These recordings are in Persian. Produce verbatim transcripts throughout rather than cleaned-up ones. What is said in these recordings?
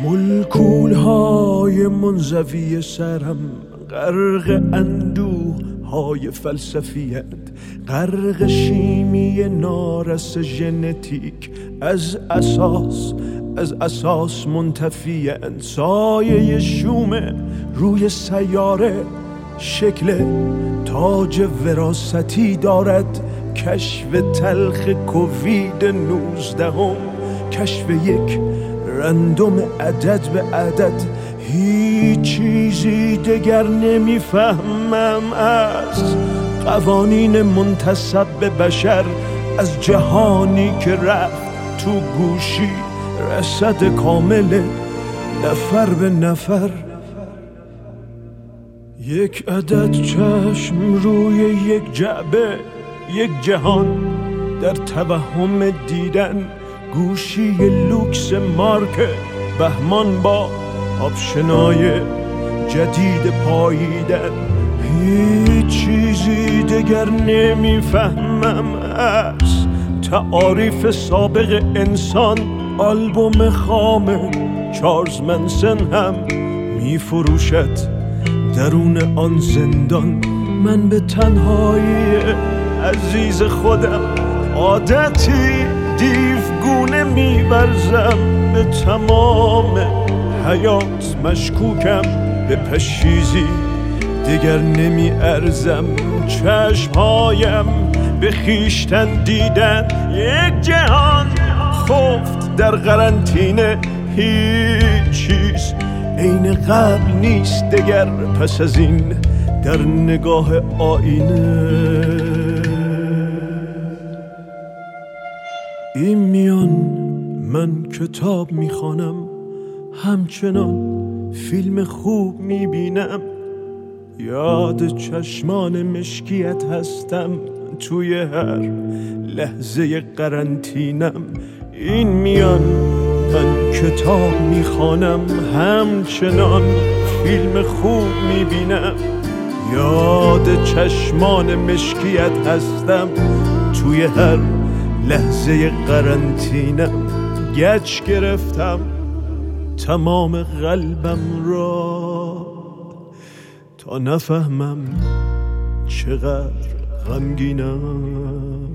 ملکولهای منزوی سرم غرق اندوه های فلسفیت، غرق شیمی نارس ژنتیک، از اساس از اساس منتفی‌اند. سایه شوم روی سیاره شکل تاج وراثتی دارد. کشف تلخ کووید نوزدهم، کشف یک رندوم عدد به عدد. هیچ چیزی دگر نمیفهمم از قوانین منتسب به بشر، از جهانی که رفت تو گوشی رصد کامل نفر به نفر. یک عدد چشم روی یک جعبه، یک جهان در توهم دیدن. گوشی لوکس مارک بهمان با آپشنای جدید پاییدن. هیچ چیزی دگر نمیفهمم از تعاریف سابق انسان. آلبوم خام چارلز منسن هم میفروشد درون آن زندان. من به تنهایی عزیز خودم عادتی دیوگونه میورزم. به تمام حیات مشکوکم، به پشیزی دیگر نمی ارزم. چشمهایم به خیشتن دیدن، یک جهان خفت در قرنطینه. هیچ چیز عین قبل نیست دگر پس از این در نگاه آینه. این میان من کتاب میخوانم، همچنان فیلم خوب میبینم. یاد چشمان مشکیت هستم توی هر لحظه قرنطینم. این میان من کتاب میخوانم، همچنان فیلم خوب میبینم. یاد چشمان مشکیت هستم توی هر لحظه قرنطینم. گچ گرفتم تمام قلبم را تا نفهمم چقدر غمگینم.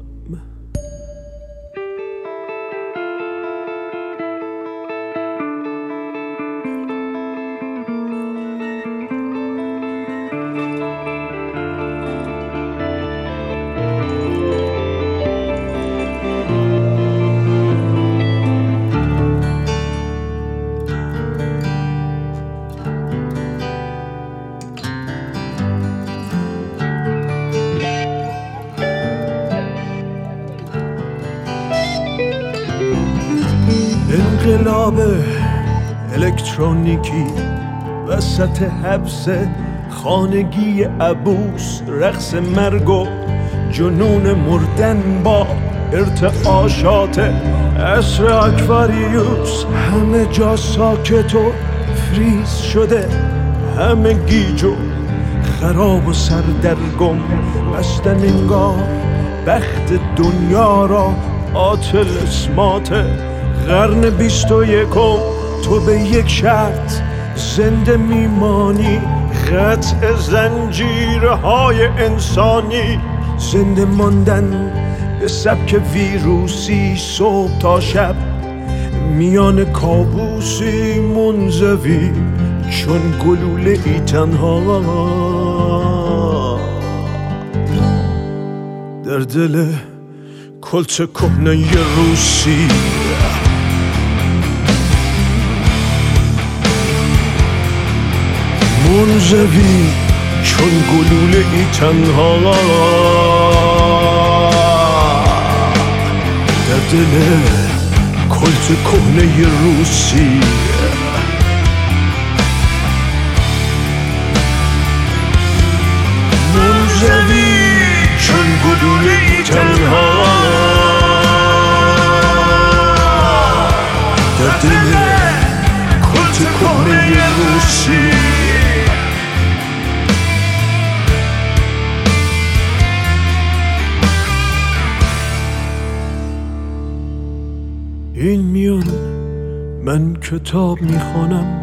انقلاب الکترونیکی وسط حبس خانگی عبوس، رقص مرگ و جنون مردن با ارتعاشات عصر اکواریوس. همه جا ساکت و فریز شده، همه گیج و خراب و سردرگم. بستن انگار بخت دنیا را آتل اسمات قرن بیست و یکم. تو به یک شرط زنده میمانی، قطع زنجیرهای انسانی. زنده ماندن به سبک ویروسی، صبح تا شب میان کابوسی منزوی چون گلوله ای تنها در دل کلت کهنه روسی. منزوی چون گلوله ای تنها در دل کلت کهنه روسی. منزوی چون گلوله ای تنها در دل کلت کهنه روسی. این میان من کتاب میخوانم،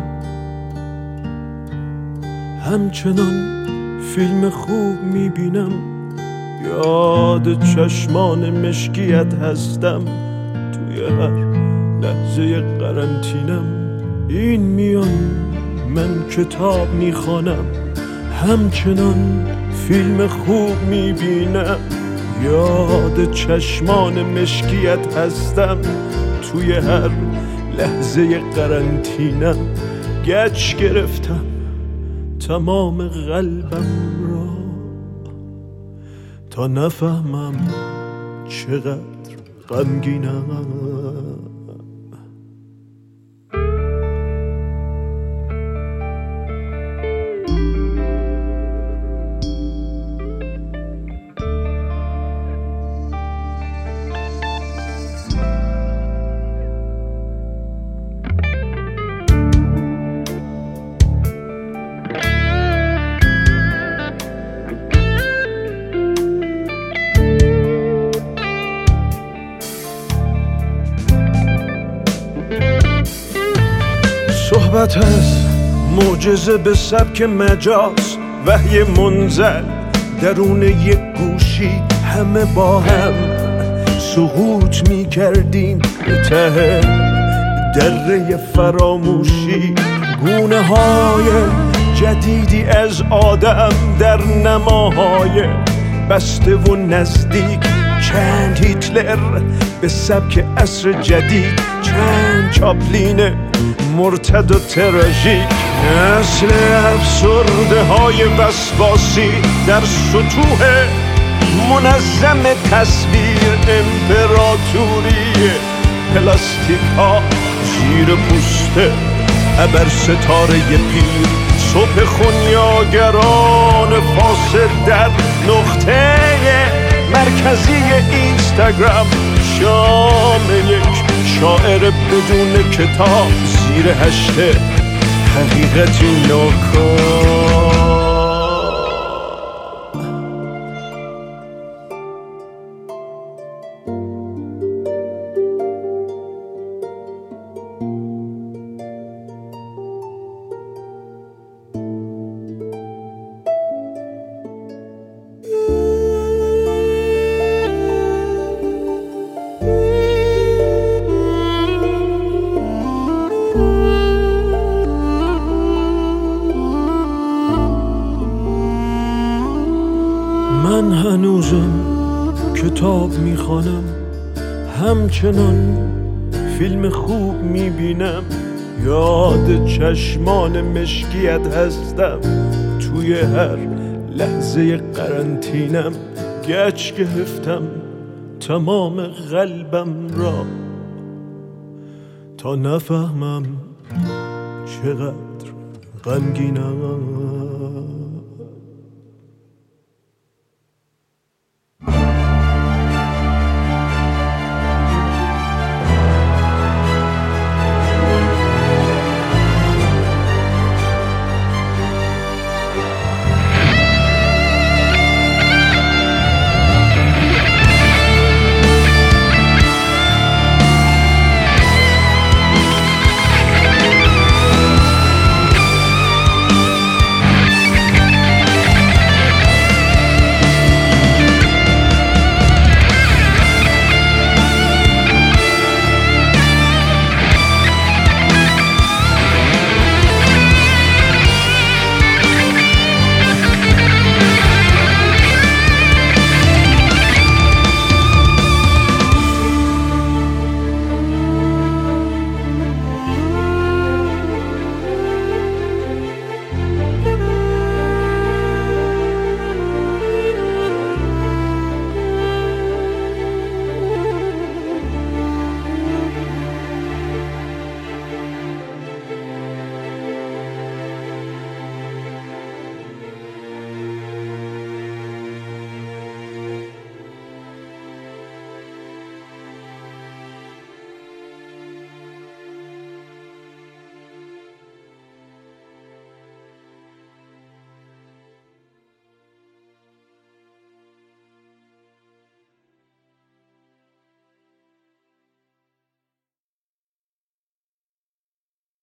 همچنان فیلم خوب میبینم، یاد چشمان مشکیت هستم توی هر لحظه قرنطینم. این میان من کتاب میخوانم، همچنان فیلم خوب میبینم، یاد چشمان مشکیت هستم توی هر لحظه قرنطینم. گچ گرفتم تمام قلبم را تا نفهمم چقدر غمگینم. صحبت از معجزه به سبک مجاز، وحی منزل درون یک گوشی، همه با هم سقوط می کردیم به ته دره فراموشی. گونه های جدیدی از آدم در نماهای بسته و نزدیک، چند هیتلر به سبک عصر جدید، چند چاپلین مرتد و تراژیک. نسل افسرده های وسواسی در سطوح منظم تصویر، امپراتوری پلاستیک ها زیر پوست ابر ستاره پیر. صبح خونیاگران فاسد در نقطه مرکزی اینستاگرام، شام یک شاعر بدون کتاب زیر هشته حقیقتی ناکام. من هنوزم کتاب میخوانم، همچنان فیلم خوب میبینم، یاد چشمان مشکیت هستم توی هر لحظه قرنطینم. گچ گرفتم تمام قلبم را تا نفهمم چقدر غمگینم.